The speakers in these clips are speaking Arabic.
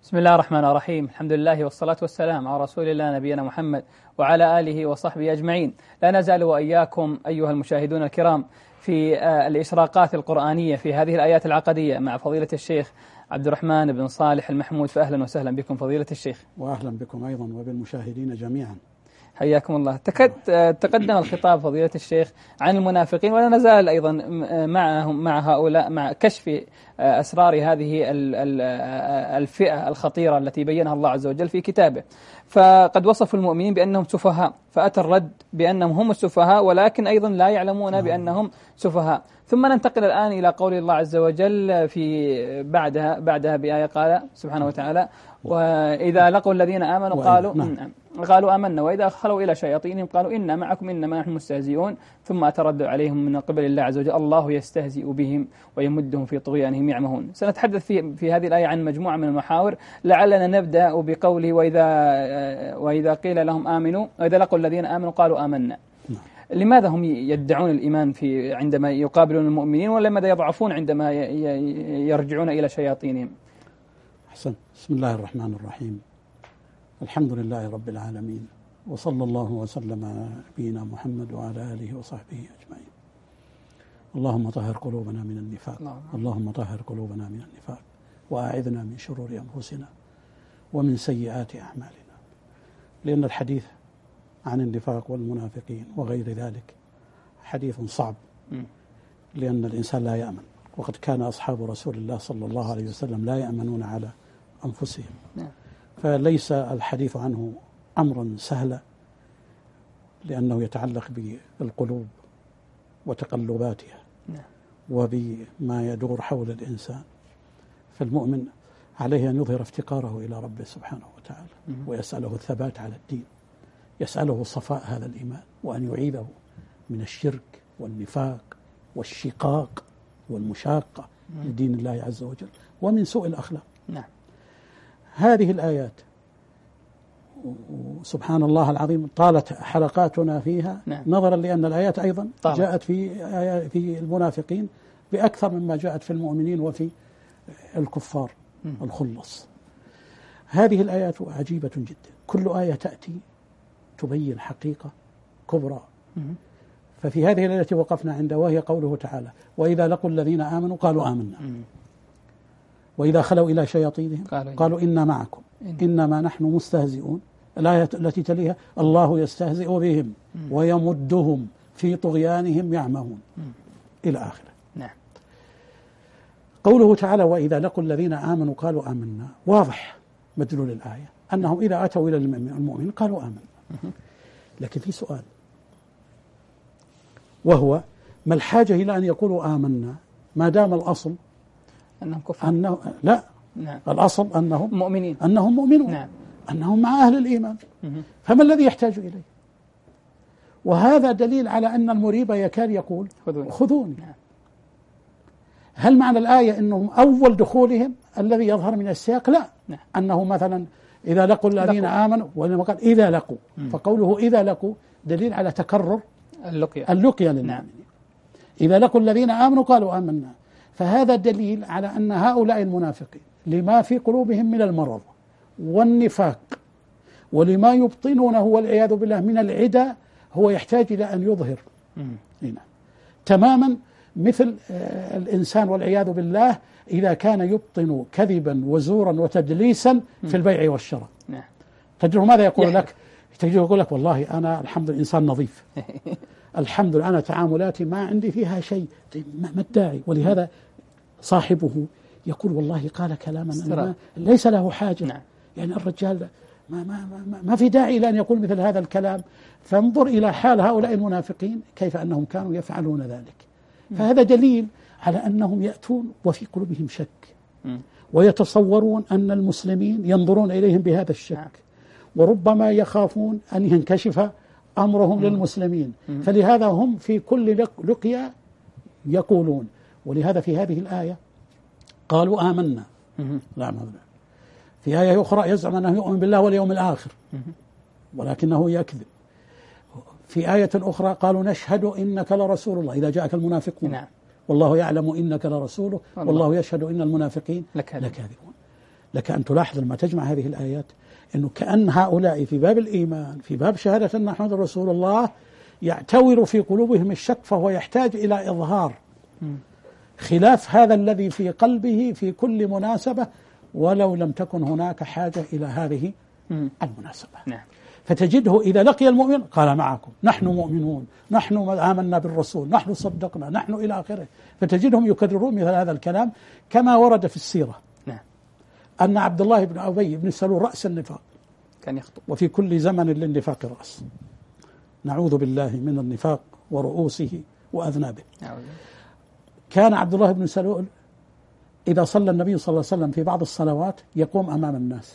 بسم الله الرحمن الرحيم. الحمد لله والصلاة والسلام على رسول الله نبينا محمد وعلى آله وصحبه أجمعين. لا نزال وإياكم أيها المشاهدون الكرام في الإشراقات القرآنية في هذه الآيات العقدية مع فضيلة الشيخ عبد الرحمن بن صالح المحمود، فأهلا وسهلا بكم فضيلة الشيخ. وأهلا بكم أيضا وبالمشاهدين جميعا. حياكم الله. تقدم الخطاب فضيلة الشيخ عن المنافقين، ولا نزال أيضا مع هؤلاء مع كشف أسرار هذه الفئة الخطيرة التي بينها الله عز وجل في كتابه. فقد وصفوا المؤمنين بأنهم سفهاء، فأتى الرد بأنهم هم السفهاء ولكن أيضا لا يعلمون بأنهم سفهاء. ثم ننتقل الآن إلى قول الله عز وجل في بعدها بآية قال سبحانه وتعالى: وإذا لقوا الذين آمنوا قالوا آمنا وإذا خلوا إلى شياطينهم قالوا إنا معكم إنما نحن مستهزئون ثم أتردوا عليهم من قبل الله عز وجل الله يستهزئ بهم ويمدهم في طغيانهم يعمهون. سنتحدث في هذه الآية عن مجموعة من المحاور، لعلنا نبدأ بقوله وإذا قيل لهم آمنوا وإذا لقوا الذين آمنوا قالوا آمنا. لماذا هم يدعون الإيمان عندما يقابلون المؤمنين، ولماذا يضعفون عندما يرجعون إلى شياطينهم؟ أحسن. بسم الله الرحمن الرحيم. الحمد لله رب العالمين، وصلى الله وسلم على نبينا محمد وعلى آله وصحبه أجمعين. اللهم طهر قلوبنا من النفاق، اللهم طهر قلوبنا من النفاق، وأعذنا من شرور أنفسنا ومن سيئات أعمالنا. لأن الحديث عن النفاق والمنافقين وغير ذلك حديث صعب، لأن الإنسان لا يأمن، وقد كان أصحاب رسول الله صلى الله عليه وسلم لا يأمنون على أنفسهم. فليس الحديث عنه أمرا سهلا، لأنه يتعلق بالقلوب وتقلباتها وبما يدور حول الإنسان. فالمؤمن عليه أن يظهر افتقاره إلى ربه سبحانه وتعالى، ويسأله الثبات على الدين، يسأله صفاء هذا الإيمان، وأن يعيذه من الشرك والنفاق والشقاق والمشاقة لدين الله عز وجل ومن سوء الأخلاق. هذه الآيات سبحان الله العظيم طالت حلقاتنا فيها، نظرا لأن الآيات أيضا جاءت في المنافقين بأكثر مما جاءت في المؤمنين وفي الكفار الخلص. هذه الآيات عجيبة جدا، كل آية تأتي تبين حقيقة كبرى. ففي هذه الآية التي وقفنا عندها وهي قوله تعالى: وإذا لقوا الذين آمنوا قالوا آمنا وإذا خلوا إلى شياطينهم قالوا إنا معكم إنما نحن مستهزئون. الآية التي تليها: الله يستهزئ بهم ويمدهم في طغيانهم يعمهون، إلى آخره. قوله تعالى: وإذا لقوا الذين آمنوا قالوا آمنا، واضح مدلول الآية أنهم إذا أتوا إلى المؤمنين قالوا آمنا. لكن في سؤال، وهو: ما الحاجة إلى أن يقولوا آمنا ما دام الأصل أنهم كفار؟ لا، الأصل أنهم مؤمنين، أنهم مع أهل الإيمان. فما الذي يحتاج إليه؟ وهذا دليل على أن المريب يكاد يقول خذوني. هل معنى الآية أنهم أول دخولهم الذي يظهر من السياق؟ لا، أنه مثلا إذا لقوا الذين آمنوا، ولما قال إذا لقوا، فقوله إذا لقوا دليل على تكرر اللقيا للمؤمنين. إذا لقوا الذين آمنوا قالوا آمنا، فهذا دليل على أن هؤلاء المنافقين لما في قلوبهم من المرض والنفاق ولما يبطنونه والعياذ بالله من العدى هو يحتاج إلى أن يظهر هنا. تماما مثل الإنسان والعياذ بالله إذا كان يبطن كذبا وزورا وتدليسا في البيع والشراء. تجده ماذا يقول لك؟ تجده يقول لك: والله أنا الحمد لله إنسان نظيف، الحمد لله أنا تعاملاتي ما عندي فيها شيء. ما الداعي؟ ولهذا صاحبه يقول: والله قال كلاما ليس له حاجة. يعني الرجال ما في داعي إلى أن يقول مثل هذا الكلام. فانظر إلى حال هؤلاء المنافقين كيف أنهم كانوا يفعلون ذلك. فهذا دليل على أنهم يأتون وفي قلوبهم شك، ويتصورون أن المسلمين ينظرون إليهم بهذا الشك، وربما يخافون أن ينكشف أمرهم للمسلمين. فلهذا هم في كل لقيا يقولون. ولهذا في هذه الآية قالوا آمنا، لا مبنى. في آية أخرى يزعم أنه يؤمن بالله واليوم الآخر ولكنه يكذب. في آية أخرى قالوا نشهد إنك لرسول الله إذا جاءك المنافقون والله يعلم إنك لرسوله والله يشهد إن المنافقين لكاذبون. لك أن تلاحظ لما تجمع هذه الآيات أنه كأن هؤلاء في باب الإيمان في باب شهادة أن محمد رسول الله يعتور في قلوبهم الشك، فهو يحتاج إلى إظهار خلاف هذا الذي في قلبه في كل مناسبة، ولو لم تكن هناك حاجة إلى هذه المناسبة. فتجده إذا لقي المؤمن قال معكم، نحن مؤمنون، نحن آمنا بالرسول، نحن صدقنا، نحن إلى آخره. فتجدهم يكررون مثل هذا الكلام كما ورد في السيرة أن عبد الله بن أبي بن سلول رأس النفاق كان يخطب، وفي كل زمن للنفاق رأس، نعوذ بالله من النفاق ورؤوسه وأذنابه. كان عبد الله بن سلول إذا صلى النبي صلى الله عليه وسلم في بعض الصلوات يقوم أمام الناس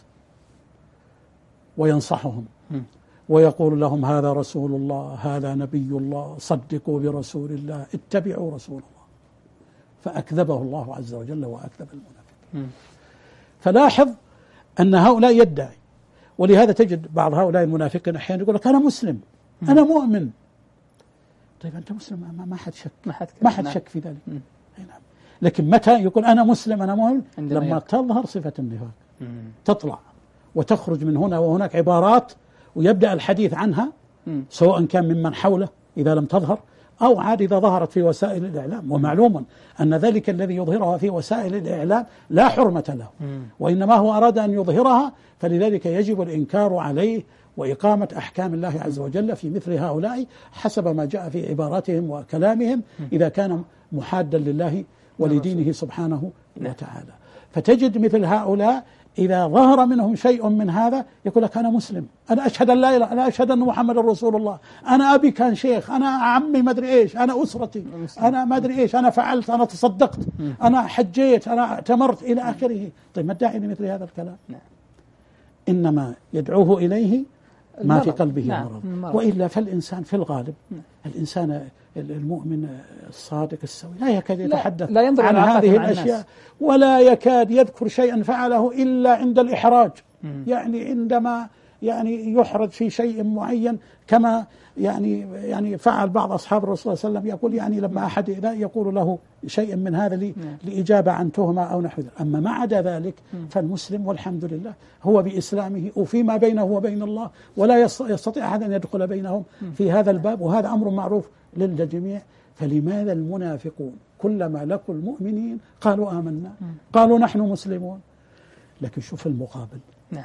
وينصحهم ويقول لهم هذا رسول الله، هذا نبي الله، صدقوا برسول الله، اتبعوا رسول الله. فأكذبه الله عز وجل وأكذب المنافقين. فلاحظ أن هؤلاء يدعي، ولهذا تجد بعض هؤلاء المنافقين أحيانا يقول لك أنا مسلم، أنا مؤمن. طيب أنت مسلم، ما حد شك، ما حد شك في ذلك. لكن متى يقول أنا مسلم أنا مؤمن؟ لما تظهر صفة النفاق، تطلع وتخرج من هنا وهناك عبارات ويبدأ الحديث عنها، سواء كان ممن حوله إذا لم تظهر، أو عاد إذا ظهرت في وسائل الإعلام. ومعلوم أن ذلك الذي يظهرها في وسائل الإعلام لا حرمة له، وإنما هو أراد أن يظهرها، فلذلك يجب الإنكار عليه وإقامة أحكام الله عز وجل في مثل هؤلاء حسب ما جاء في عباراتهم وكلامهم، إذا كان محادا لله ولدينه سبحانه وتعالى. فتجد مثل هؤلاء إذا ظهر منهم شيء من هذا يقول لك أنا مسلم، أنا أشهد أن لا إله، أنا أشهد أن محمد رسول الله، أنا أبي كان شيخ، أنا عمي ما أدري إيش، أنا أسرتي، أنا ما أدري إيش، أنا فعلت، أنا تصدقت، أنا حجيت، أنا اعتمرت إلى آخره. طيب ما الداعي لمثل هذا الكلام؟ إنما يدعوه إليه ما في قلبه مرض. وإلا فالإنسان في الغالب الإنسان المؤمن الصادق السوي لا يكاد يتحدث عن هذه الأشياء، ولا يكاد يذكر شيئا فعله إلا عند الإحراج. يعني عندما يحرج في شيء معين، كما يعني فعل بعض أصحاب الرسول صلى الله عليه وسلم، يقول يعني لما أحد يقول له شيء من هذا لإجابة عن تهمة أو نحو ذلك. أما ما عدا ذلك فالمسلم والحمد لله هو بإسلامه وفيما بينه وبين الله، ولا يستطيع أحد أن يدخل بينهم في هذا الباب، وهذا أمر معروف للجميع. فلماذا المنافقون كلما لقوا المؤمنين قالوا آمنا، قالوا نحن مسلمون؟ لكن شوف المقابل،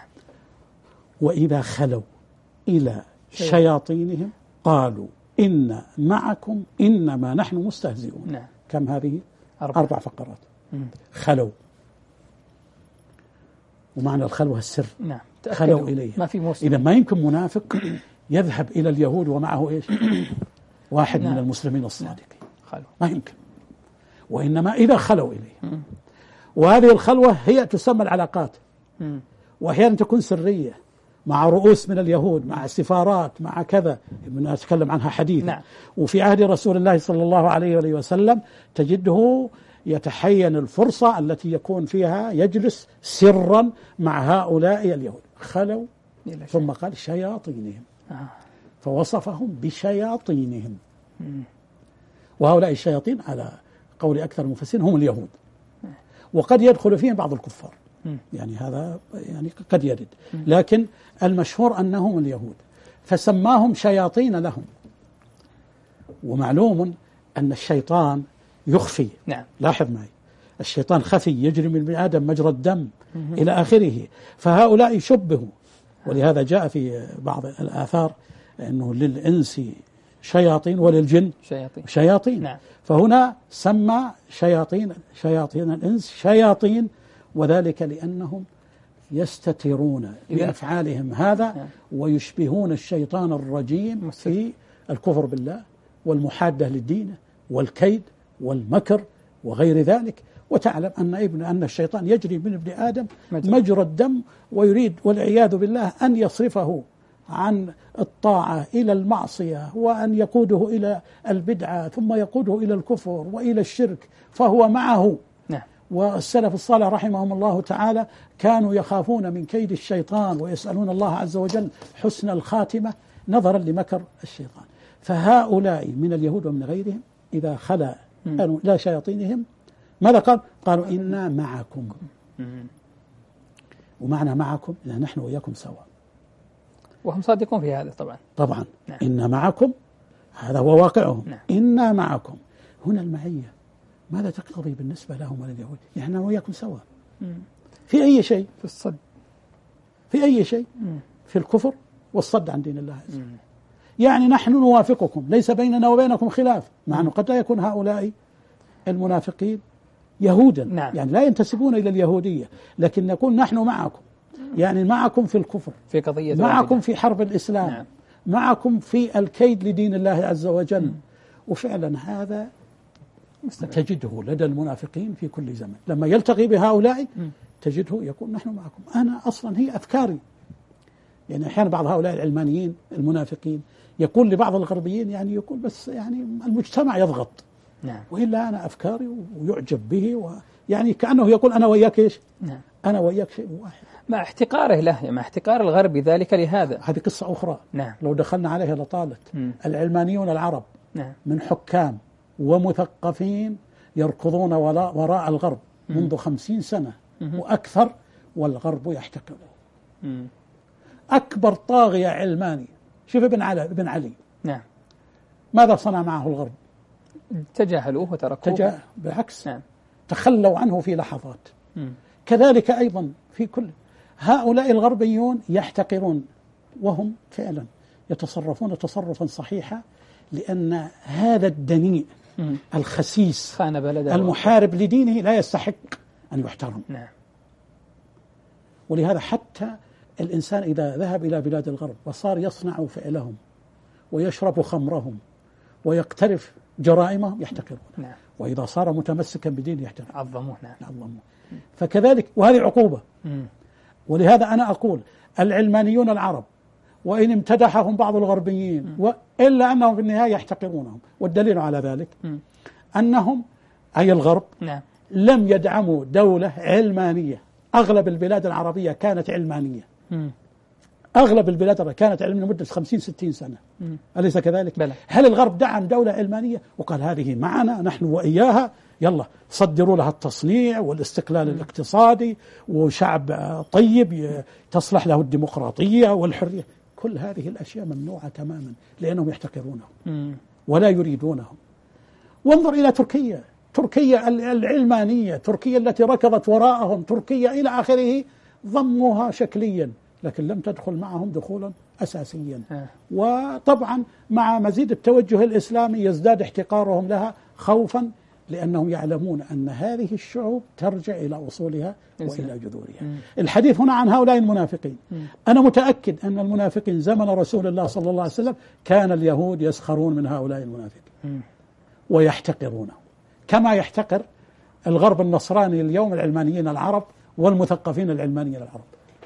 وإذا خلوا إلى شياطينهم قالوا إن معكم إنما نحن مستهزئون. كم هذه؟ 4 فقرات. خلوا، ومعنى الخلوة السر، خلوا إليه. إذا ما يمكن منافق يذهب إلى اليهود ومعه إيش؟ واحد من المسلمين الصادقين، ما يمكن. وإنما إذا خلوا إليه، وهذه الخلوة هي تسمى العلاقات، وأحيانا تكون سرية مع رؤوس من اليهود، مع سفارات، مع كذا، نتكلم عنها حديثا. وفي عهد رسول الله صلى الله عليه وسلم تجده يتحين الفرصة التي يكون فيها يجلس سرا مع هؤلاء اليهود. خلوا، ثم قال شياطينهم، فوصفهم بشياطينهم. وهؤلاء الشياطين على قول أكثر المفسرين هم اليهود، وقد يدخل فيهم بعض الكفار، يعني هذا قد يرد، لكن المشهور أنهم اليهود، فسماهم شياطين لهم. ومعلوم أن الشيطان يخفي. لاحظ معي، الشيطان خفي، يجري من ابن آدم مجرى الدم إلى آخره. فهؤلاء شبهوا، ولهذا جاء في بعض الآثار أنه للإنس شياطين وللجن شياطين. فهنا سمى شياطين الإنس شياطين، وذلك لأنهم يستترون بأفعالهم هذا ويشبهون الشيطان الرجيم في الكفر بالله والمحادة للدين والكيد والمكر وغير ذلك. وتعلم أن الشيطان يجري من ابن آدم مجرى الدم، ويريد والعياذ بالله أن يصرفه عن الطاعة إلى المعصية، وأن يقوده إلى البدعة، ثم يقوده إلى الكفر وإلى الشرك، فهو معه. والسلف الصالح رحمهم الله تعالى كانوا يخافون من كيد الشيطان ويسألون الله عز وجل حسن الخاتمة نظرا لمكر الشيطان. فهؤلاء من اليهود ومن غيرهم إذا خلا إلى شياطينهم ماذا قال؟ قالوا إنا معكم. ومعنى معكم إن نحن وإياكم سواء، وهم صادقون في هذا طبعا. نعم. إن معكم هذا هو واقعهم. نعم. إنا معكم هنا المعية ماذا تقتضي بالنسبة لهم ولليهود؟ يعني نحن وإياكم سواء في أي شيء، في الصد، في أي شيء، في الكفر والصد عن دين الله عز وجل. يعني نحن نوافقكم، ليس بيننا وبينكم خلاف، مع أنه قد لا يكون هؤلاء المنافقين يهودا. نعم. يعني لا ينتسبون إلى اليهودية، لكن نقول نحن معكم، يعني معكم في الكفر، في قضية معكم واحدة. في حرب الإسلام. نعم. معكم في الكيد لدين الله عز وجل. وفعلا هذا تجده لدى المنافقين في كل زمن، لما يلتقي بهؤلاء تجده يقول نحن معكم. أنا أصلا هي أفكاري، يعني أحيانا بعض هؤلاء العلمانيين المنافقين يقول لبعض الغربيين، يعني يقول بس يعني المجتمع يضغط. نعم. وإلا أنا أفكاري ويعجب به، يعني كأنه يقول أنا وياك إيش؟ نعم. أنا وياك شيء واحد، مع احتقاره له، مع احتقار الغرب ذلك لهذا. هذه قصة أخرى. نعم. لو دخلنا عليها لطالت. العلمانيون العرب نعم. من حكام ومثقفين يركضون وراء الغرب منذ 50 سنة وأكثر، والغرب يحتقره. أكبر طاغية علماني، شوف ابن علي. نعم. ماذا صنع معه الغرب؟ تجاهلوه وتركوه. بالعكس. نعم. تخلوا عنه في لحظات. كذلك أيضا في كل هؤلاء الغربيون يحتقرون، وهم فعلا يتصرفون تصرفا صحيحا، لأن هذا الدنيء الخسيس المحارب لدينه لا يستحق أن يحترم. نعم. ولهذا حتى الإنسان إذا ذهب إلى بلاد الغرب وصار يصنع فعلهم ويشرب خمرهم ويقترف جرائمهم يحتقرون. نعم. وإذا صار متمسكا بدينه يحترم. عظموه. نعم. عظموه. فكذلك، وهذه عقوبة. ولهذا أنا أقول العلمانيون العرب وإن امتدحهم بعض الغربيين إلا أنهم في النهاية يحتقرونهم. والدليل على ذلك أنهم أي الغرب نعم. لم يدعموا دولة علمانية. أغلب البلاد العربية كانت علمانية. أغلب البلاد كانت علمانية لمدة 50-60 سنة. أليس كذلك؟ بلى. هل الغرب دعم دولة علمانية وقال هذه معنا نحن وإياها، يلا صدروا لها التصنيع والاستقلال الاقتصادي وشعب طيب تصلح له الديمقراطية والحرية؟ كل هذه الأشياء ممنوعة تماما، لأنهم يحتقرونهم ولا يريدونهم. وانظر إلى تركيا العلمانية، تركيا التي ركضت وراءهم، تركيا إلى آخره، ضموها شكليا لكن لم تدخل معهم دخولا أساسيا. وطبعا مع مزيد التوجه الإسلامي يزداد احتقارهم لها خوفا، لأنهم يعلمون أن هذه الشعوب ترجع إلى أصولها وإلى جذورها. الحديث هنا عن هؤلاء المنافقين. أنا متأكد أن المنافقين زمن رسول الله صلى الله عليه وسلم كان اليهود يسخرون من هؤلاء المنافقين ويحتقرونه، كما يحتقر الغرب النصراني اليوم العلمانيين العرب والمثقفين العلمانيين العرب.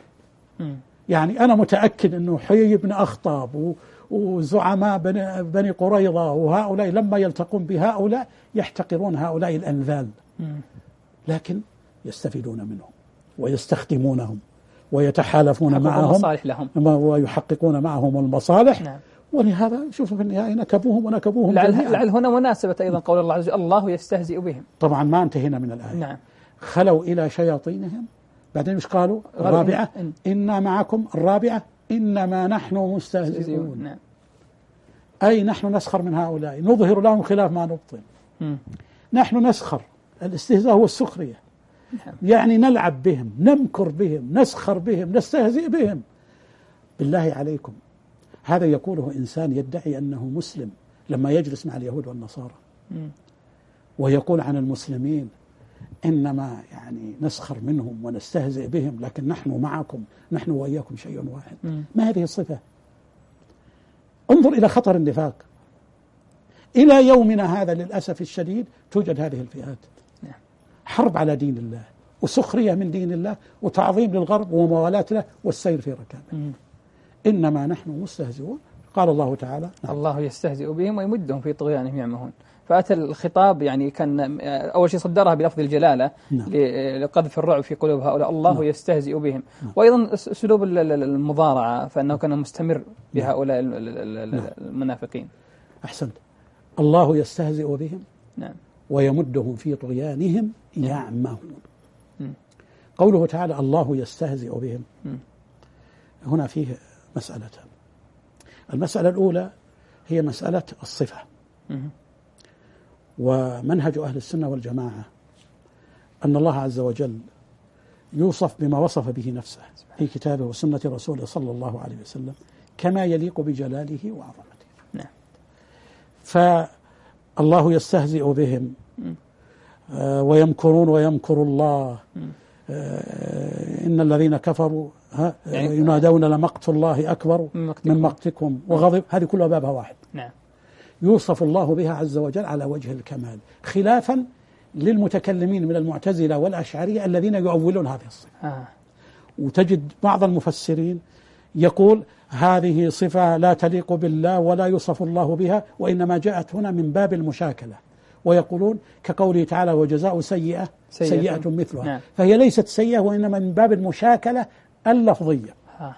يعني أنا متأكد أنه حيي بن أخطب وزعماء بني قريظة وهؤلاء لما يلتقون بهؤلاء يحتقرون هؤلاء الأنذال، لكن يستفيدون منهم ويستخدمونهم ويتحالفون معهم ويحققون معهم المصالح. نعم. ولهذا شوفوا في النهاية نكبوهم لعل هنا مناسبة أيضا قول الله عز وجل الله يستهزئ بهم. طبعا ما انتهينا من الآية. نعم. خلوا إلى شياطينهم، بعدين مش قالوا الرابعة إنا معكم، الرابعة إنما نحن مستهزئون. نعم. أي نحن نسخر من هؤلاء، نظهر لهم خلاف ما نبطن. نحن نسخر، الاستهزاء هو السخرية. نعم. يعني نلعب بهم، نمكر بهم، نسخر بهم، نستهزئ بهم. بالله عليكم، هذا يقوله إنسان يدعي أنه مسلم لما يجلس مع اليهود والنصارى ويقول عن المسلمين إنما يعني نسخر منهم ونستهزئ بهم، لكن نحن معكم، نحن وإياكم شيء واحد. ما هذه الصفة؟ انظر إلى خطر النفاق. إلى يومنا هذا للأسف الشديد توجد هذه الفئات. حرب على دين الله وسخرية من دين الله وتعظيم للغرب وموالاة له والسير في ركابه. إنما نحن مستهزئون. قال الله تعالى الله يستهزئ بهم ويمدهم في طغيانهم يعمهون. فأتى الخطاب يعني كان أول شيء صدرها بلفظ الجلالة لقذف الرعب في قلوب هؤلاء. الله يستهزئ بهم. وأيضا أسلوب المضارعة فإنه كان مستمر بهؤلاء المنافقين. أحسنت. الله يستهزئ بهم. نعم. ويمدهم في طغيانهم يعمهون. قوله تعالى الله يستهزئ بهم، هنا فيه مسألتان. المسألة الأولى هي مسألة الصفة، ومنهج أهل السنة والجماعة أن الله عز وجل يوصف بما وصف به نفسه في كتابه وسنة رسوله صلى الله عليه وسلم كما يليق بجلاله وعظمته. نعم. فالله يستهزئ بهم ويمكرون ويمكر الله، إن الذين كفروا ينادون لمقت الله أكبر من مقتكم وغضب، هذه كلها بابها واحد. نعم. يوصف الله بها عز وجل على وجه الكمال، خلافا للمتكلمين من المعتزلة والأشعرية الذين يؤولون هذه الصفة. وتجد بعض المفسرين يقول هذه صفة لا تليق بالله ولا يوصف الله بها، وإنما جاءت هنا من باب المشاكلة، ويقولون كقوله تعالى وجزاء سيئة مثلها. نعم. فهي ليست سيئة وإنما من باب المشاكلة اللفظية.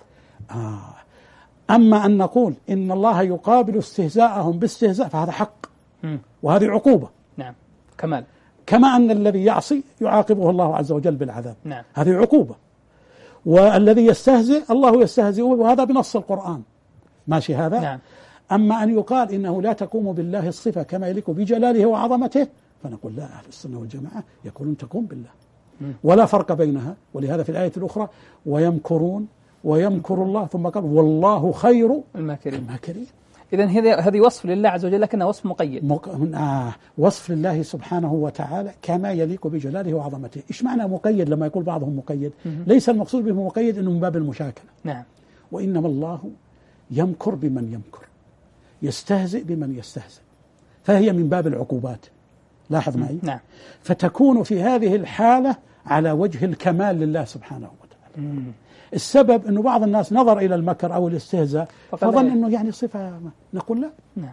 أما أن نقول إن الله يقابل استهزاءهم باستهزاء فهذا حق، وهذه عقوبة. نعم. كمال. كما أن الذي يعصي يعاقبه الله عز وجل بالعذاب. نعم. هذه عقوبة. والذي يستهزئ الله يستهزئ، وهذا بنص القرآن ماشي هذا. نعم. أما أن يقال إنه لا تقوم بالله الصفة كما يليق بجلاله وعظمته، فنقول لا، أهل السنة والجماعة يقولون تقوم بالله ولا فرق بينها. ولهذا في الآية الأخرى ويمكرون ويمكر الله، ثم قال والله خير الماكرين. إذن هذه وصف لله عز وجل لكنها وصف مقيد. وصف لله سبحانه وتعالى كما يليق بجلاله وعظمته. إيش معنى مقيد؟ لما يقول بعضهم مقيد، ليس المقصود به مقيد إنه من باب المشاكلة. نعم. وإنما الله يمكر بمن يمكر، يستهزئ بمن يستهزئ، فهي من باب العقوبات. لاحظ معي. نعم. فتكون في هذه الحالة على وجه الكمال لله سبحانه وتعالى. السبب أنه بعض الناس نظر إلى المكر أو الاستهزاء فظن أنه يعني صفة، نقول لا. نعم.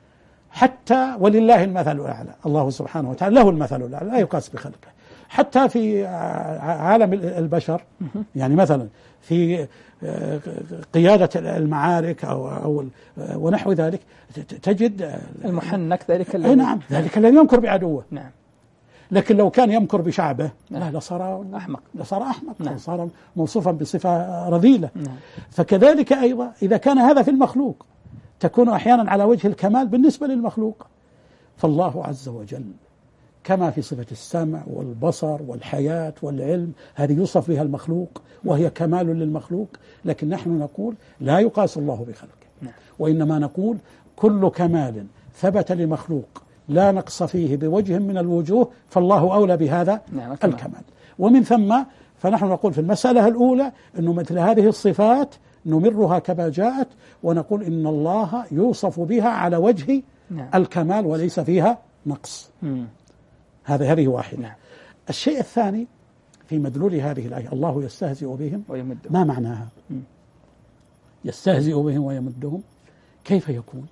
حتى ولله المثل الأعلى، الله سبحانه وتعالى له المثل الأعلى لا يقاس بخلقه. حتى في عالم البشر، يعني مثلا في قيادة المعارك أو ونحو ذلك، تجد المحنك ذلك نعم، ذلك الذي يمكر بعدوه. نعم. لكن لو كان يمكر بشعبه لصار أحمق، نعم. صار موصوفا بصفة رذيلة. نعم. فكذلك أيضا إذا كان هذا في المخلوق تكون أحيانا على وجه الكمال بالنسبة للمخلوق. فالله عز وجل كما في صفة السمع والبصر والحياة والعلم، هذه يوصف بها المخلوق وهي كمال للمخلوق، لكن نحن نقول لا يقاس الله بخلقه. نعم. وإنما نقول كل كمال ثبت لمخلوق لا نقص فيه بوجه من الوجوه فالله أولى بهذا. نعم. الكمال. ومن ثم فنحن نقول في المسألة الأولى أنه مثل هذه الصفات نمرها كما جاءت، ونقول إن الله يوصف بها على وجه نعم. الكمال وليس فيها نقص. هذه واحدة. نعم. الشيء الثاني في مدلول هذه الآية الله يستهزئ بهم ويمدهم، ما معناها؟ يستهزئ بهم ويمدهم كيف يكون؟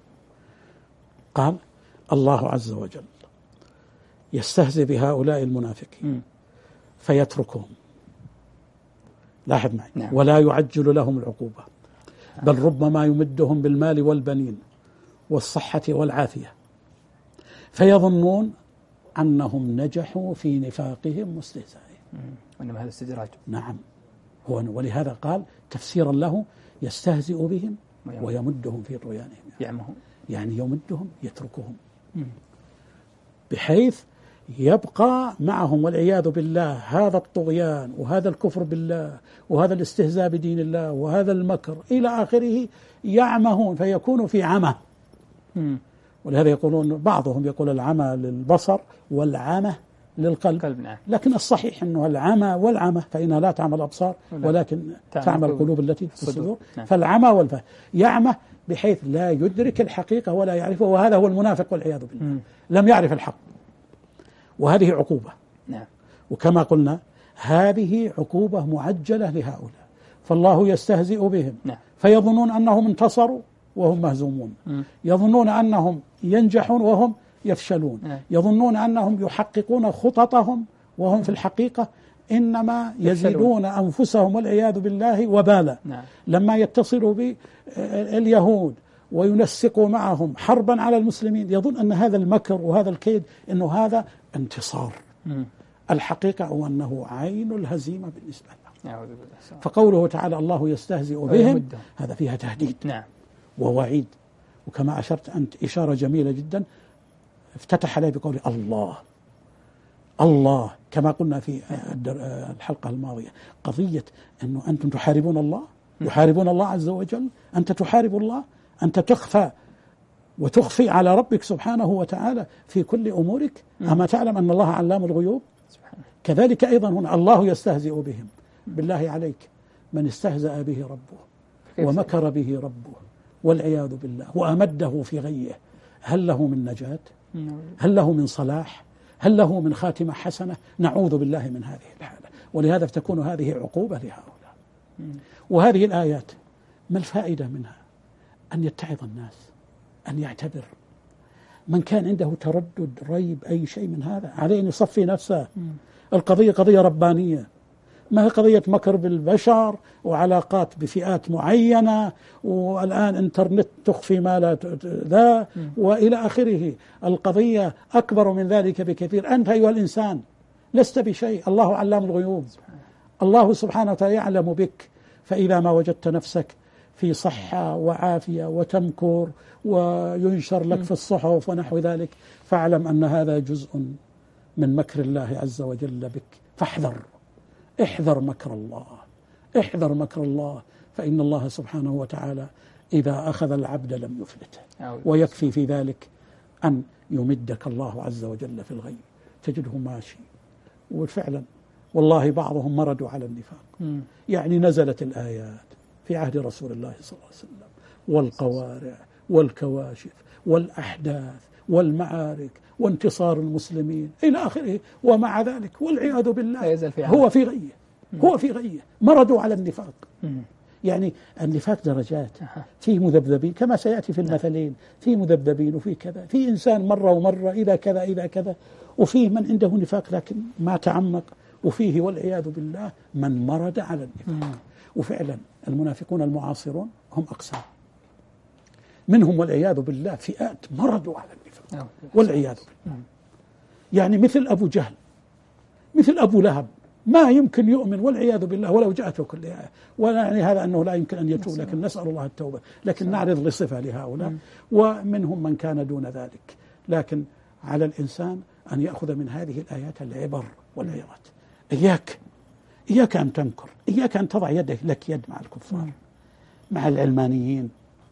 قال الله عز وجل يستهزئ بهؤلاء المنافقين فيتركهم. لاحظ معي. نعم. ولا يعجل لهم العقوبة، بل ربما يمدهم بالمال والبنين والصحة والعافية فيظنون أنهم نجحوا في نفاقهم واستهزائهم. وإنما هذا استدراج. نعم. ولهذا قال تفسيرا له يستهزئ بهم ويمدهم في طغيانهم، يعني يمدهم يتركهم بحيث يبقى معهم والعياذ بالله هذا الطغيان وهذا الكفر بالله وهذا الاستهزاء بدين الله وهذا المكر إلى آخره، يعمهون فيكون في عمى. ولهذا يقولون بعضهم يقول العمى للبصر والعمى للقلب. نعم. لكن الصحيح أنه العمى والعمى فإنها لا تعمى الأبصار ولكن تعمى القلوب التي في الصدور. نعم. فالعمى والفهم يعمى بحيث لا يدرك الحقيقة ولا يعرفه، وهذا هو المنافق والعياذ بالله. لم يعرف الحق، وهذه عقوبة. نعم. وكما قلنا هذه عقوبة معجلة لهؤلاء، فالله يستهزئ بهم. نعم. فيظنون أنهم انتصروا وهم مهزومون، يظنون أنهم ينجحون وهم يفشلون. نعم. يظنون أنهم يحققون خططهم وهم في الحقيقة إنما يزيدون أنفسهم والعياذ بالله وبالا. نعم. لما يتصلوا باليهود وينسقوا معهم حربا على المسلمين يظن أن هذا المكر وهذا الكيد أنه هذا انتصار. الحقيقة هو أنه عين الهزيمة بالنسبة له. فقوله تعالى الله يستهزئ بهم هذا فيها تهديد ووعيد. وكما أشرت أنت إشارة جميلة جدا، افتتح عليه بقوله الله كما قلنا في الحلقة الماضية، قضية أنه أنتم تحاربون الله، يحاربون الله عز وجل، أنت تحارب الله، أنت تخفى وتخفي على ربك سبحانه وتعالى في كل أمورك. أما تعلم أن الله علام الغيوب؟ كذلك أيضا هنا الله يستهزئ بهم. بالله عليك، من استهزأ به ربه ومكر به ربه والعياذ بالله وأمده في غيه، هل له من نجاة؟ هل له من صلاح؟ هل له من خاتمة حسنة؟ نعوذ بالله من هذه الحالة. ولهذا تكون هذه عقوبة لهؤلاء. وهذه الآيات ما الفائدة منها؟ أن يتعظ الناس، أن يعتبر من كان عنده تردد ريب أي شيء من هذا عليه أن يصفي نفسه. القضية قضية ربانية، ما هي قضية مكر بالبشر وعلاقات بفئات معينة، والآن انترنت تخفي ما لا ذا وإلى آخره. القضية أكبر من ذلك بكثير. أنت أيها الإنسان لست بشيء، الله علام الغيوب، الله سبحانه وتعالى يعلم بك. فإذا ما وجدت نفسك في صحة وعافية وتمكر وينشر لك في الصحف ونحو ذلك، فاعلم أن هذا جزء من مكر الله عز وجل بك. فاحذر، احذر مكر الله، احذر مكر الله، فإن الله سبحانه وتعالى إذا أخذ العبد لم يفلته. ويكفي في ذلك أن يمدك الله عز وجل في الغي، تجده ماشي. وفعلا والله بعضهم مردوا على النفاق. يعني نزلت الآيات في عهد رسول الله صلى الله عليه وسلم، والقوارع والكواشف والأحداث والمعارك وانتصار المسلمين إلى آخره، ومع ذلك والعياذ بالله هو في غيه، هو في غيه. مردوا على النفاق. يعني النفاق درجات، فيه مذبذبين كما سيأتي في المثلين، فيه مذبذبين وفيه كذا، في إنسان مرة ومرة إذا كذا إذا كذا، وفيه من عنده نفاق لكن ما تعمق، وفيه والعياذ بالله من مرد على النفاق. وفعلا المنافقون المعاصرون هم أقسام، منهم والعياذ بالله فئات مرضوا على النفاق والعياذ بالله. يعني مثل أبو جهل، مثل أبو لهب، ما يمكن يؤمن والعياذ بالله ولو جاءته كل آية. ولا يعني هذا أنه لا يمكن أن يتوب، لكن نسأل الله التوبة، لكن نعرض لصفة لهؤلاء. ومنهم من كان دون ذلك. لكن على الإنسان أن يأخذ من هذه الآيات العبر والعظات. إياك أن تنكر، إياك أن تضع يدك لك يد مع الكفار، مع العلمانيين.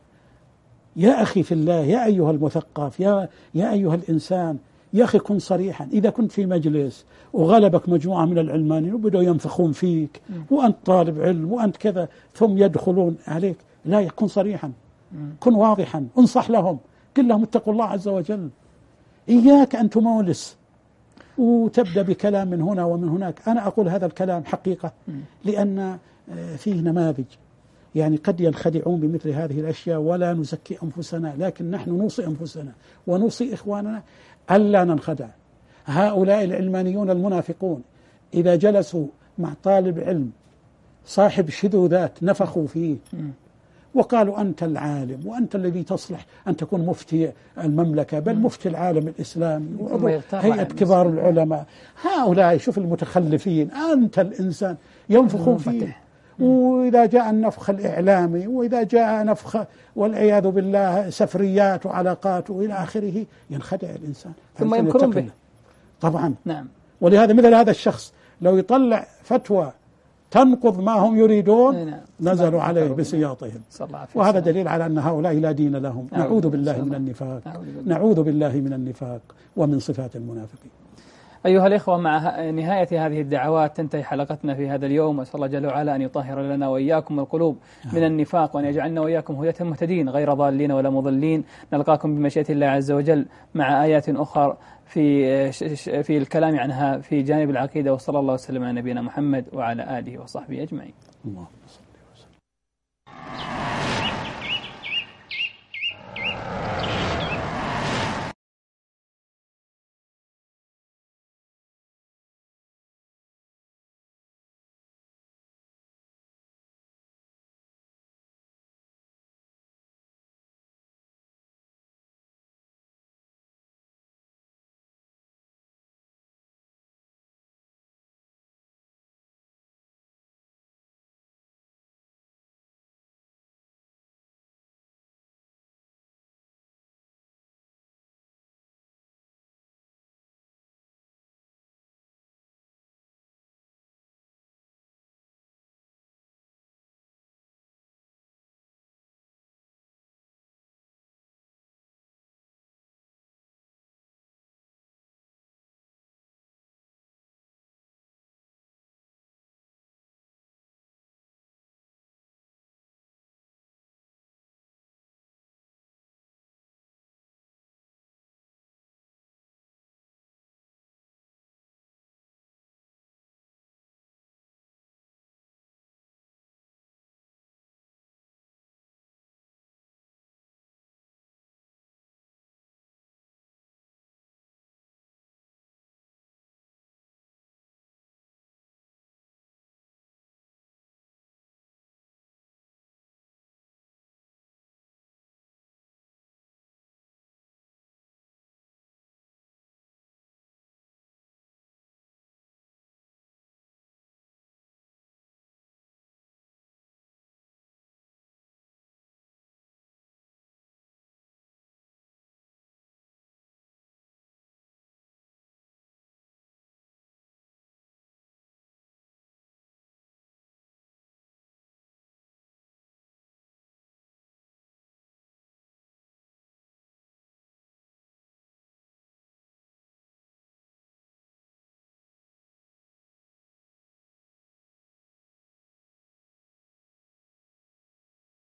يا أخي في الله، يا أيها المثقف، يا أيها الإنسان، يا أخي كن صريحا. إذا كنت في مجلس وغلبك مجموعة من العلمانيين وبدأوا ينفخون فيك وأنت طالب علم وأنت كذا، ثم يدخلون عليك، لا، يكون صريحا، كن واضحا، انصح لهم، قل لهم اتقوا الله عز وجل. إياك أن تمولس وتبدأ بكلام من هنا ومن هناك. أنا أقول هذا الكلام حقيقة لأن فيه نماذج يعني قد ينخدعون بمثل هذه الأشياء، ولا نزكي أنفسنا، لكن نحن نوصي أنفسنا ونوصي إخواننا ألا ننخدع. هؤلاء العلمانيون المنافقون إذا جلسوا مع طالب علم صاحب شذوذات نفخوا فيه وقالوا أنت العالم وأنت الذي تصلح أن تكون مفتي المملكة، بل مفتي العالم الإسلامي وهيئة كبار العلماء. هؤلاء شوف المتخلفين، أنت الإنسان، ينفخون فيه. وإذا جاء النفخ الإعلامي، وإذا جاء نفخ والعياذ بالله سفريات وعلاقات وإلى آخره، ينخدع الإنسان ثم يمكرون به طبعا. نعم. ولهذا مثل هذا الشخص لو يطلع فتوى تنقض ما هم يريدون نزلوا عليه بسياطهم. وهذا دليل على أن هؤلاء لا دين لهم. نعوذ بالله من النفاق، نعوذ بالله من النفاق ومن صفات المنافقين. أيها الإخوة، مع نهاية هذه الدعوات تنتهي حلقتنا في هذا اليوم. أسأل الله جل وعلا أن يطهر لنا وإياكم القلوب من النفاق، وأن يجعلنا وإياكم هداة مهتدين غير ضالين ولا مضلين. نلقاكم بمشيئة الله عز وجل مع آيات أخرى في الكلام عنها في جانب العقيدة. وصلى الله وسلم على نبينا محمد وعلى آله وصحبه أجمعين.